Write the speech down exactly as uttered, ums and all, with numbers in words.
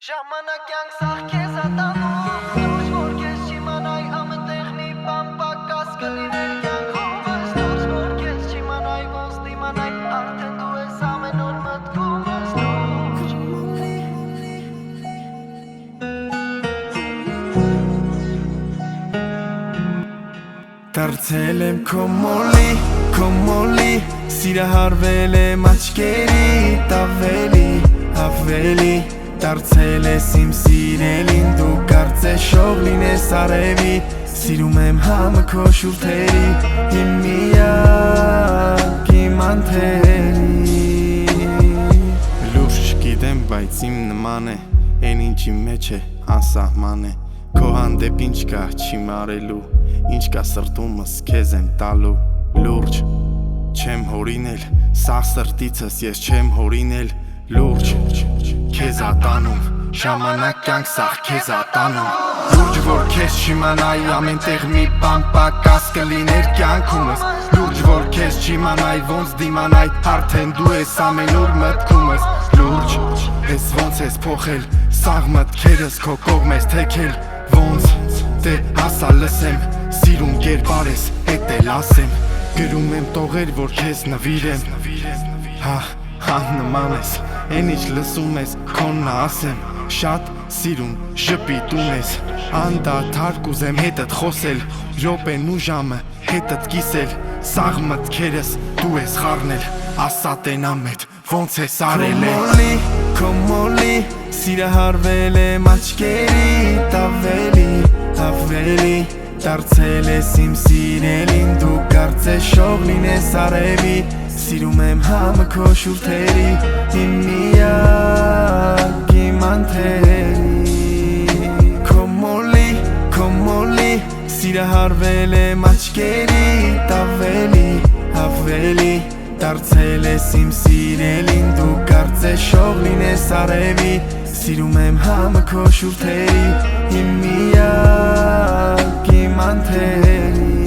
Ժամանակ յանք սաղ քեզ ատանում Լուրջ որ քեզ չիմանայ ամենտեղ մի բան պակաս կլիներ կյանքումս Լուրջ որ քեզ չիմանայ ոնց դիմանայ արդեն դու ես ամեն օր մտքումս Դարձել եմ քո մոլի, քո մոլի Սիրահարվել եմ աչքերիդ ավելի, ավելի Դարձել ես իմ սիրելին Դու կարծես շող լինես արևի Սիրում եմ համը քո շուրթերի Իմ միակ, իմ անթերի Լուրջ չգիտեմ, բայց իմ նման է Են ինչի մեջ է, անսահման է Քո հանդեպ ինչ կա չիմարելու Ինչ կա սրտումս քեզ եմ տալու Լուրջ չեմ հորինել Սաղ սրտիցս ես չեմ հորինել Լուրջ քեզ ատանում Ժամանակ կյանք սաղ քեզ ատանում Լուրջ որ քեզ չիմանայ ամենտեղ մի բան պակաս կլիներ կյանքումս Լուրջ որ քեզ չիմանայ ոնց դիմանայ արդեն դու ես ամեն օր մտքումս Լուրջ ես ոնց ես փոխել Սաղ մտքերս քո կողմ ես թեքել Ոնց դե հասա լսեմ Սիրուն կերպար ես հետ էլ ասեմ Գրում եմ տողեր որ քեզ նվիրեմ Հա հա նման ես Են ինչ լսում ես քոննա ասեմ Շատ սիրուն ժպիտուն ես Անդադար կուզեմ հետդ խոսել Րոպեն ու ժամը հետդ կիսել Սաղ մտքերս դու ես խառնել Ասա տենամետ ոնց ես արել է Քո մոլի, քո մոլի Սիրահարվել եմ աչքերիդ ավելի, ավելի Դարձել ես իմ սիրելին Դու կարծես շող լինես արևի Սիրում եմ համը քո շուրթերի Իմ միակ, իմ անթերի Քո մոլի, քո մոլի Սիրահարվել եմ աչքերիդ ավելի, ավելի Դարձել ես իմ սիրելին Դու կարծես շող լինես արևի Սիրում եմ համը քո շուրթերի Իմ միակ, իմ անթերի